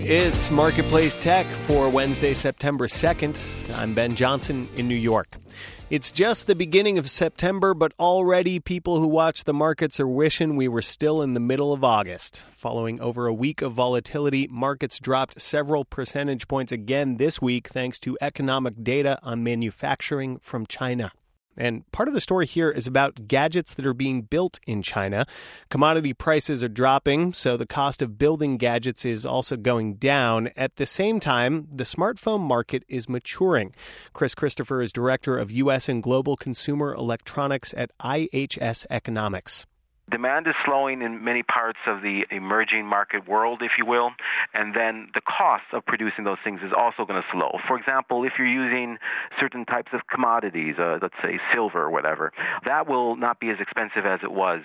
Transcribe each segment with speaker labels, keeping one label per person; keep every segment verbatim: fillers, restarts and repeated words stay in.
Speaker 1: It's Marketplace Tech for Wednesday, September second. I'm Ben Johnson in New York. It's just the beginning of September, but already people who watch the markets are wishing we were still in the middle of August. Following over a week of volatility, markets dropped several percentage points again this week thanks to economic data on manufacturing from China. And part of the story here is about gadgets that are being built in China. Commodity prices are dropping, so the cost of building gadgets is also going down. At the same time, the smartphone market is maturing. Chris Christopher is director of U S and Global Consumer Electronics at I H S Economics.
Speaker 2: Demand is slowing in many parts of the emerging market world, if you will, and then the cost of producing those things is also going to slow. For example, if you're using certain types of commodities, uh, let's say silver or whatever, that will not be as expensive as it was.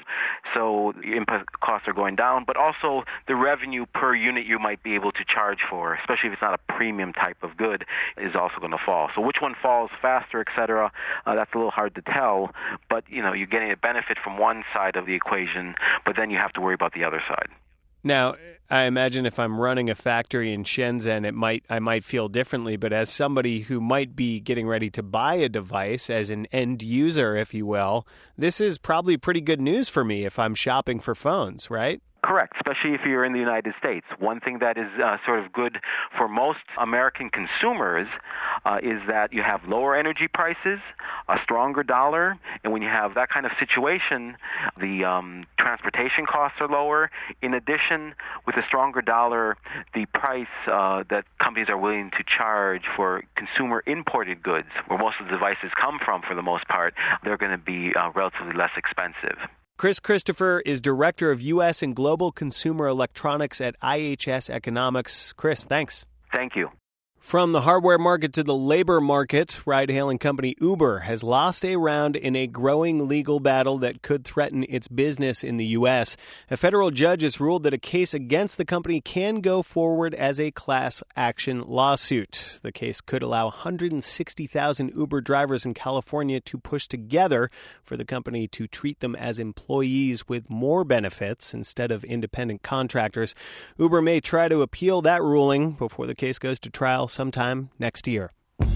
Speaker 2: So input costs are going down, but also the revenue per unit you might be able to charge for, especially if it's not a premium type of good, is also going to fall. So which one falls faster, et cetera, uh, that's a little hard to tell, but you know, you're getting a benefit from one side of the equation. But then you have to worry about the other side.
Speaker 1: Now, I imagine if I'm running a factory in Shenzhen, it might I might feel differently. But as somebody who might be getting ready to buy a device, as an end user, if you will, this is probably pretty good news for me if I'm shopping for phones, right?
Speaker 2: Correct, especially if you're in the United States. One thing that is uh, sort of good for most American consumers uh, is that you have lower energy prices, a stronger dollar, and when you have that kind of situation, the um, transportation costs are lower. In addition, with a stronger dollar, the price uh, that companies are willing to charge for consumer imported goods, where most of the devices come from for the most part, they're going to be uh, relatively less expensive.
Speaker 1: Chris Christopher is Director of U S and Global Consumer Electronics at I H S Economics. Chris, thanks.
Speaker 2: Thank you.
Speaker 1: From the hardware market to the labor market, ride-hailing company Uber has lost a round in a growing legal battle that could threaten its business in the U S. A federal judge has ruled that a case against the company can go forward as a class action lawsuit. The case could allow one hundred sixty thousand Uber drivers in California to push together for the company to treat them as employees with more benefits instead of independent contractors. Uber may try to appeal that ruling before the case goes to trial sometime next year.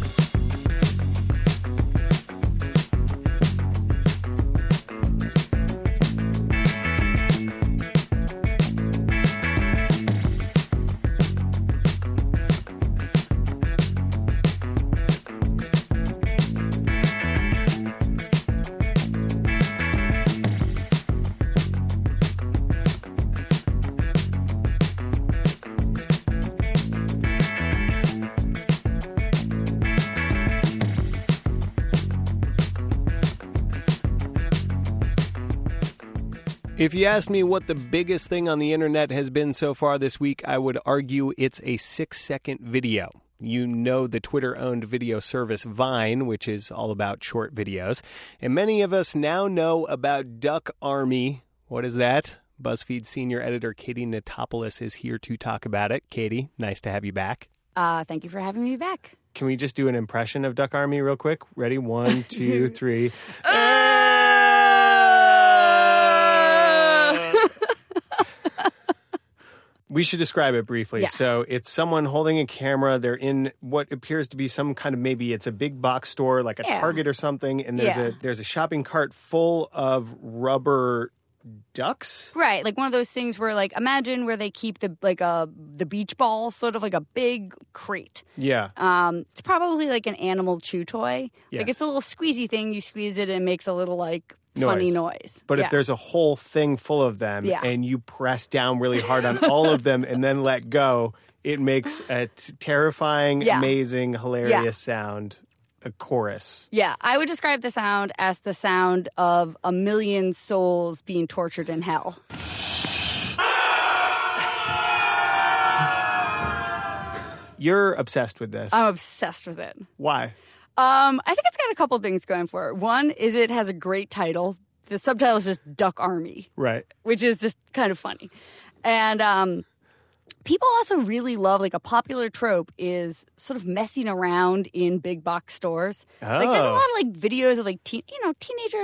Speaker 1: If you ask me what the biggest thing on the internet has been so far this week, I would argue it's a six-second video. You know the Twitter-owned video service Vine, which is all about short videos. And many of us now know about Duck Army. What is that? BuzzFeed senior editor Katie Natopoulos is here to talk about it. Katie, nice to have you back.
Speaker 3: Uh, thank you for having me back.
Speaker 1: Can we just do an impression of Duck Army real quick? Ready? One, two, three. We should describe it briefly.
Speaker 3: Yeah.
Speaker 1: So it's someone holding a camera. They're in what appears to be some kind of, maybe it's a big box store, like a
Speaker 3: yeah.
Speaker 1: Target or something. And there's
Speaker 3: yeah.
Speaker 1: a there's a shopping cart full of rubber ducks.
Speaker 3: Right, like one of those things where, like, imagine where they keep the like a the beach ball, sort of like a big crate.
Speaker 1: Yeah.
Speaker 3: Um, it's probably like an animal chew toy.
Speaker 1: Yes.
Speaker 3: Like it's a little squeezy thing. You squeeze it and it makes a little like
Speaker 1: Noise.
Speaker 3: funny noise.
Speaker 1: But
Speaker 3: yeah.
Speaker 1: if there's a whole thing full of them
Speaker 3: yeah.
Speaker 1: and you press down really hard on all of them and then let go, it makes a t- terrifying,
Speaker 3: yeah.
Speaker 1: amazing, hilarious
Speaker 3: yeah.
Speaker 1: sound, a chorus.
Speaker 3: Yeah, I would describe the sound as the sound of a million souls being tortured in hell.
Speaker 1: You're obsessed with this.
Speaker 3: I'm obsessed with it.
Speaker 1: Why?
Speaker 3: Um, I think it's got a couple things going for it. One is it has a great title. The subtitle is just Duck Army.
Speaker 1: Right.
Speaker 3: Which is just kind of funny. And um, people also really love, like, a popular trope is sort of messing around in big box stores.
Speaker 1: Oh.
Speaker 3: Like, there's a lot of, like, videos of, like, teen, you know, teenagers are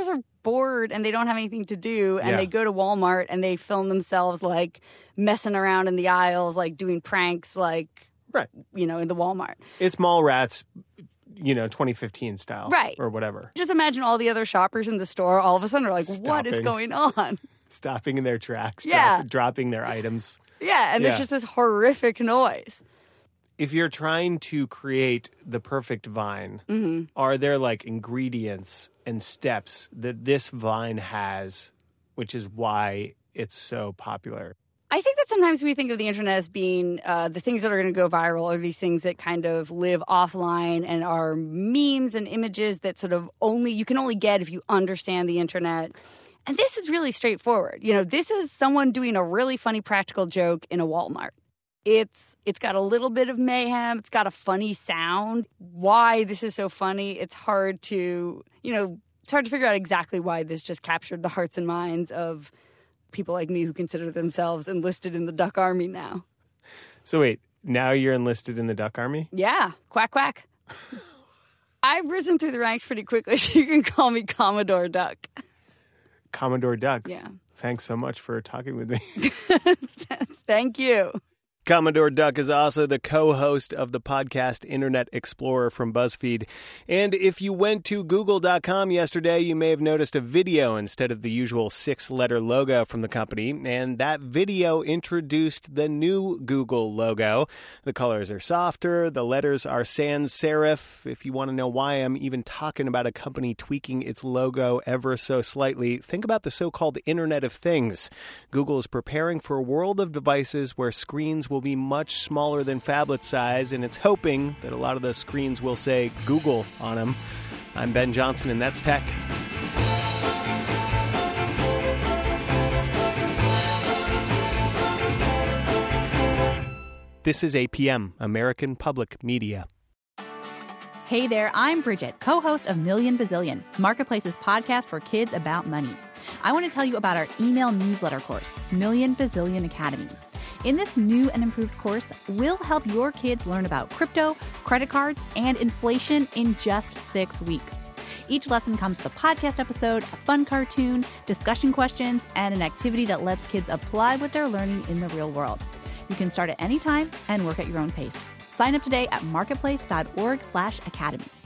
Speaker 3: bored and they don't have anything to do, and
Speaker 1: Yeah.
Speaker 3: they go to Walmart and they film themselves like messing around in the aisles, like doing pranks, like
Speaker 1: Right.
Speaker 3: you know, in the Walmart.
Speaker 1: It's Mallrats, you know, twenty fifteen style.
Speaker 3: Right.
Speaker 1: Or whatever.
Speaker 3: Just imagine all the other shoppers in the store all of a sudden are like, what is
Speaker 1: Stopping.
Speaker 3: going on?
Speaker 1: Stopping in their tracks.
Speaker 3: Yeah.
Speaker 1: Drop, dropping their items.
Speaker 3: Yeah, and
Speaker 1: Yeah.
Speaker 3: there's just this horrific noise.
Speaker 1: If you're trying to create the perfect vine,
Speaker 3: Mm-hmm.
Speaker 1: are there like ingredients and steps that this vine has, which is why it's so popular?
Speaker 3: I think that sometimes we think of the internet as being uh, the things that are going to go viral are these things that kind of live offline and are memes and images that sort of only you can only get if you understand the internet. And this is really straightforward. You know, this is someone doing a really funny practical joke in a Walmart. It's it's got a little bit of mayhem. It's got a funny sound. Why this is so funny, it's hard to, you know, it's hard to figure out exactly why this just captured the hearts and minds of people like me who consider themselves enlisted in the Duck Army now.
Speaker 1: So wait, now you're enlisted in the Duck Army?
Speaker 3: Yeah, quack, quack. I've risen through the ranks pretty quickly, so you can call me Commodore Duck.
Speaker 1: Commodore Duck.
Speaker 3: Yeah.
Speaker 1: Thanks so much for talking with me.
Speaker 3: Thank you.
Speaker 1: Commodore Duck is also the co-host of the podcast Internet Explorer from BuzzFeed. And if you went to google dot com yesterday, you may have noticed a video instead of the usual six-letter logo from the company. And that video introduced the new Google logo. The colors are softer. The letters are sans serif. If you want to know why I'm even talking about a company tweaking its logo ever so slightly, think about the so-called Internet of Things. Google is preparing for a world of devices where screens will be much smaller than phablet size, and it's hoping that a lot of those screens will say Google on them. I'm Ben Johnson, and that's Tech. This is A P M, American Public Media.
Speaker 4: Hey there, I'm Bridget, co-host of Million Bazillion, Marketplace's podcast for kids about money. I want to tell you about our email newsletter course, Million Bazillion Academy. In this new and improved course, we'll help your kids learn about crypto, credit cards, and inflation in just six weeks. Each lesson comes with a podcast episode, a fun cartoon, discussion questions, and an activity that lets kids apply what they're learning in the real world. You can start at any time and work at your own pace. Sign up today at marketplace dot org slash academy.